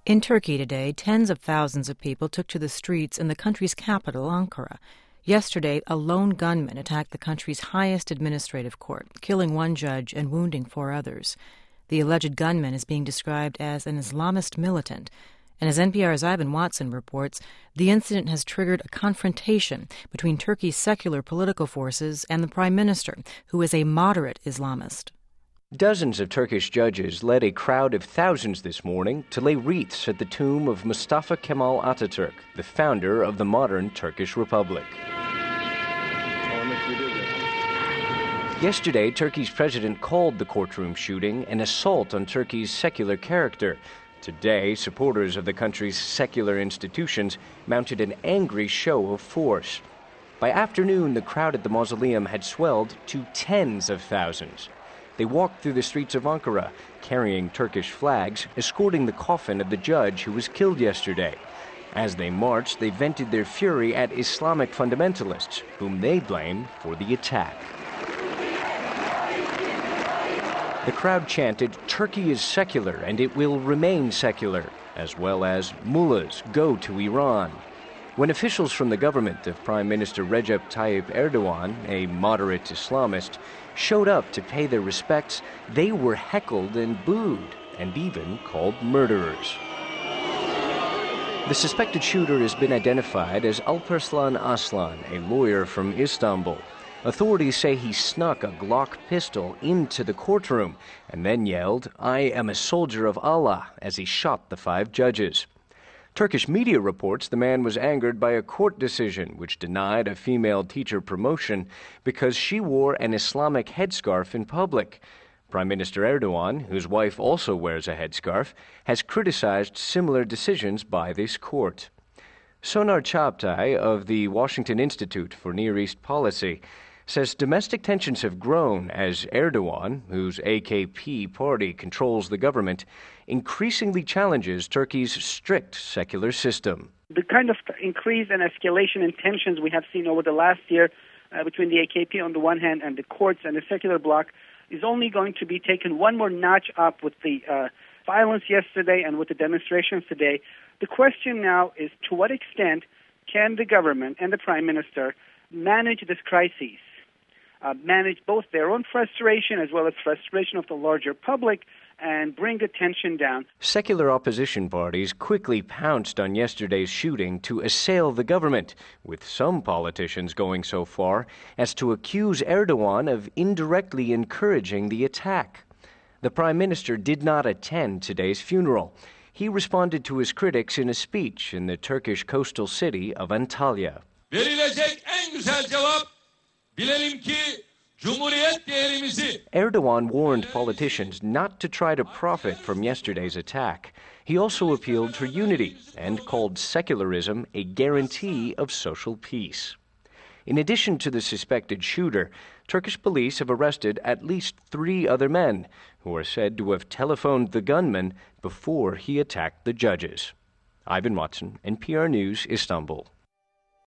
In Turkey today, tens of thousands of people took to the streets in the country's capital, Ankara. Yesterday, a lone gunman attacked the country's highest administrative court, killing one judge and wounding 4 others. The alleged gunman is being described as an Islamist militant, and as NPR's Ivan Watson reports, the incident has triggered a confrontation between Turkey's secular political forces and the prime minister, who is a moderate Islamist. Dozens of Turkish judges led a crowd of thousands this morning to lay wreaths at the tomb of Mustafa Kemal Atatürk, the founder of the modern Turkish Republic. Yesterday, Turkey's president called the courtroom shooting an assault on Turkey's secular character. Today, supporters of the country's secular institutions mounted an angry show of force. By afternoon, the crowd at the mausoleum had swelled to tens of thousands. They walked through the streets of Ankara, carrying Turkish flags, escorting the coffin of the judge who was killed yesterday. As they marched, they vented their fury at Islamic fundamentalists, whom they blame for the attack. The crowd chanted, "Turkey is secular and it will remain secular," as well as, "Mullahs, go to Iran." When officials from the government of Prime Minister Recep Tayyip Erdogan, a moderate Islamist, showed up to pay their respects, they were heckled and booed, and even called murderers. The suspected shooter has been identified as Alparslan Aslan, a lawyer from Istanbul. Authorities say he snuck a Glock pistol into the courtroom and then yelled, "I am a soldier of Allah," as he shot the 5 judges. Turkish media reports the man was angered by a court decision which denied a female teacher promotion because she wore an Islamic headscarf in public. Prime Minister Erdogan, whose wife also wears a headscarf, has criticized similar decisions by this court. Sonar Çağatay of the Washington Institute for Near East Policy says domestic tensions have grown as Erdogan, whose AKP party controls the government, increasingly challenges Turkey's strict secular system. The kind of increase and escalation in tensions we have seen over the last year between the AKP on the one hand and the courts and the secular bloc is only going to be taken one more notch up with the violence yesterday and with the demonstrations today. The question now is, to what extent can the government and the prime minister manage this crisis? Manage both their own frustration as well as frustration of the larger public and bring the tension down. Secular opposition parties quickly pounced on yesterday's shooting to assail the government, with some politicians going so far as to accuse Erdogan of indirectly encouraging the attack. The prime minister did not attend today's funeral. He responded to his critics in a speech in the Turkish coastal city of Antalya. Verilecek en güzel cevap, bilelim ki Cumhuriyet değerimizi. Erdogan warned politicians not to try to profit from yesterday's attack. He also appealed for unity and called secularism a guarantee of social peace. In addition to the suspected shooter, Turkish police have arrested at least 3 other men who are said to have telephoned the gunman before he attacked the judges. Ivan Watson, NPR News, Istanbul.